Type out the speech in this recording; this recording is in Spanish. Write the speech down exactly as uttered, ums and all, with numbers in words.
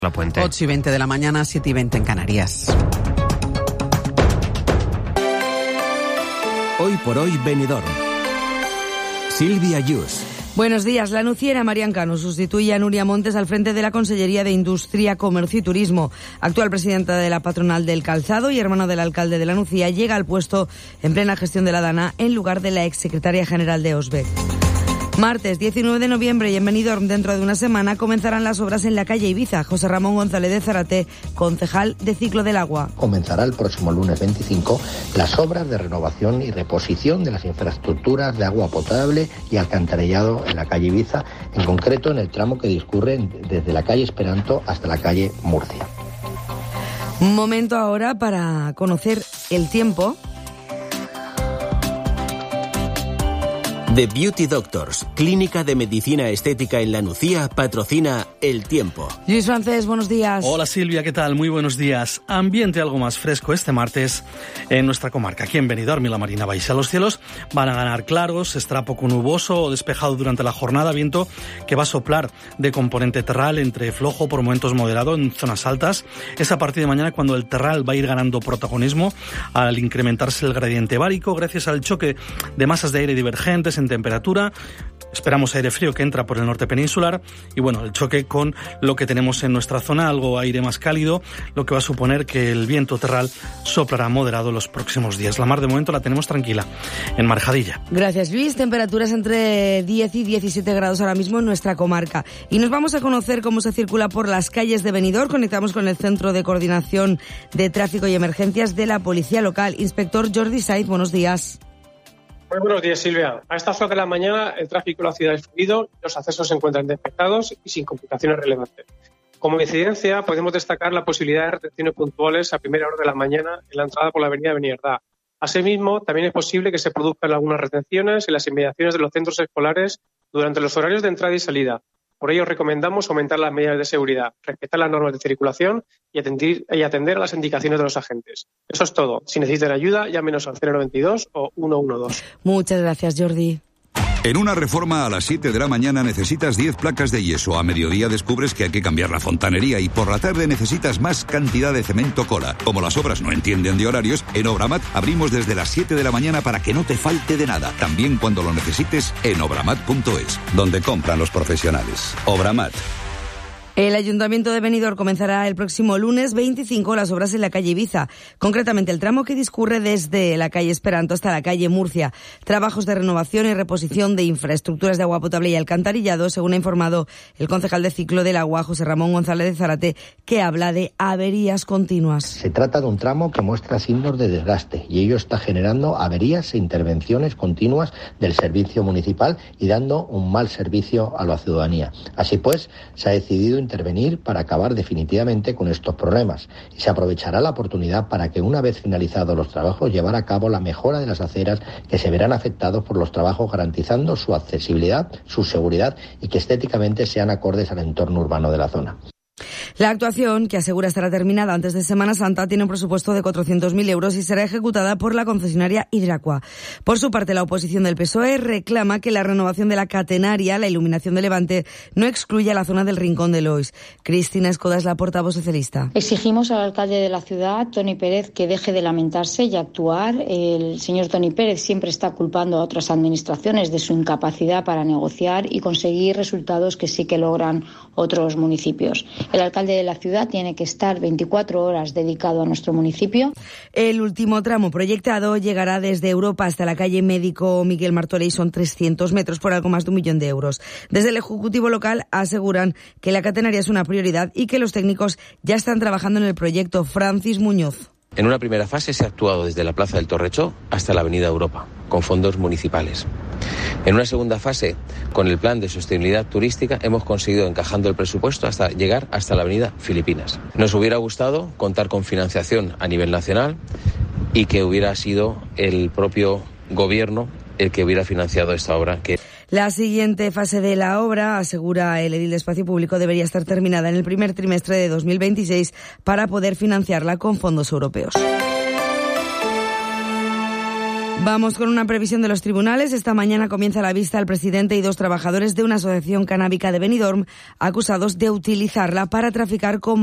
La Puente. ocho y veinte de la mañana, siete y veinte en Canarias. Hoy por hoy, Benidorm. Silvia Yus. Buenos días. La nuciera Marian Cano sustituye a Nuria Montes al frente de la Consellería de Industria, Comercio y Turismo. Actual presidenta de la patronal del calzado y hermana del alcalde de la Nucía, llega al puesto en plena gestión de la Dana en lugar de la exsecretaria general de OSBE. Martes diecinueve de noviembre y en Benidorm, dentro de una semana, comenzarán las obras en la calle Ibiza. José Ramón González de Zárate, concejal de Ciclo del Agua. Comenzará el próximo lunes veinticinco las obras de renovación y reposición de las infraestructuras de agua potable y alcantarillado en la calle Ibiza, en concreto en el tramo que discurre desde la calle Esperanto hasta la calle Murcia. Un momento ahora para conocer el tiempo. The Beauty Doctors, clínica de medicina estética en La Nucía, patrocina El Tiempo. Luis Francés, buenos días. Hola Silvia, ¿qué tal? Muy buenos días. Ambiente algo más fresco este martes en nuestra comarca. Aquí en Benidorm y la Marina Baixa. Los cielos van a ganar claros, estará poco nuboso o despejado durante la jornada. Viento que va a soplar de componente terral entre flojo por momentos moderado en zonas altas. Es a partir de mañana cuando el terral va a ir ganando protagonismo al incrementarse el gradiente bárico gracias al choque de masas de aire divergentes en temperatura. Esperamos aire frío que entra por el norte peninsular y bueno, el choque con lo que tenemos en nuestra zona, algo aire más cálido, lo que va a suponer que el viento terral soplará moderado los próximos días. La mar de momento la tenemos tranquila en Marjadilla. Gracias Luis. Temperaturas entre diez y diecisiete grados ahora mismo en nuestra comarca. Y nos vamos a conocer cómo se circula por las calles de Benidorm. Conectamos con el Centro de Coordinación de Tráfico y Emergencias de la Policía Local. Inspector Jordi Saiz, buenos días. Muy buenos días, Silvia. A estas horas de la mañana el tráfico en la ciudad es fluido, los accesos se encuentran despejados y sin complicaciones relevantes. Como incidencia, podemos destacar la posibilidad de retenciones puntuales a primera hora de la mañana en la entrada por la avenida Beniardá. Asimismo, también es posible que se produzcan algunas retenciones en las inmediaciones de los centros escolares durante los horarios de entrada y salida. Por ello, recomendamos aumentar las medidas de seguridad, respetar las normas de circulación y atender, y atender a las indicaciones de los agentes. Eso es todo. Si necesitan ayuda, llámenos al cero noventa y dos o ciento doce. Muchas gracias, Jordi. En una reforma a las siete de la mañana necesitas diez placas de yeso. A mediodía descubres que hay que cambiar la fontanería y por la tarde necesitas más cantidad de cemento cola. Como las obras no entienden de horarios, en Obramat abrimos desde las siete de la mañana para que no te falte de nada. También cuando lo necesites en obramat punto es, donde compran los profesionales. Obramat. El Ayuntamiento de Benidorm comenzará el próximo lunes veinticinco las obras en la calle Ibiza, concretamente el tramo que discurre desde la calle Esperanto hasta la calle Murcia. Trabajos de renovación y reposición de infraestructuras de agua potable y alcantarillado, según ha informado el concejal de Ciclo del Agua, José Ramón González de Zárate, que habla de averías continuas. Se trata de un tramo que muestra signos de desgaste y ello está generando averías e intervenciones continuas del servicio municipal y dando un mal servicio a la ciudadanía. Así pues, se ha decidido intervenir para acabar definitivamente con estos problemas y se aprovechará la oportunidad para que una vez finalizados los trabajos llevar a cabo la mejora de las aceras que se verán afectados por los trabajos, garantizando su accesibilidad, su seguridad y que estéticamente sean acordes al entorno urbano de la zona. La actuación, que asegura estará terminada antes de Semana Santa, tiene un presupuesto de cuatrocientos mil euros y será ejecutada por la concesionaria Hidracua. Por su parte, la oposición del P S O E reclama que la renovación de la catenaria, la iluminación de Levante, no excluya la zona del Rincón de Lois. Cristina Escoda es la portavoz socialista. Exigimos al alcalde de la ciudad, Toni Pérez, que deje de lamentarse y actuar. El señor Toni Pérez siempre está culpando a otras administraciones de su incapacidad para negociar y conseguir resultados que sí que logran otros municipios. El alcalde de la ciudad tiene que estar veinticuatro horas dedicado a nuestro municipio. El último tramo proyectado llegará desde Europa hasta la calle Médico Miguel Martorell y son trescientos metros por algo más de un millón de euros. Desde el Ejecutivo local aseguran que la catenaria es una prioridad y que los técnicos ya están trabajando en el proyecto. Francis Muñoz. En una primera fase se ha actuado desde la Plaza del Torrechó hasta la Avenida Europa, con fondos municipales. En una segunda fase, con el plan de sostenibilidad turística, hemos conseguido, encajando el presupuesto, hasta llegar hasta la Avenida Filipinas. Nos hubiera gustado contar con financiación a nivel nacional y que hubiera sido el propio gobierno el que hubiera financiado esta obra. Que La siguiente fase de la obra, asegura el edil de Espacio Público, debería estar terminada en el primer trimestre de dos mil veintiséis para poder financiarla con fondos europeos. Vamos con una previsión de los tribunales. Esta mañana comienza la vista al presidente y dos trabajadores de una asociación canábica de Benidorm acusados de utilizarla para traficar con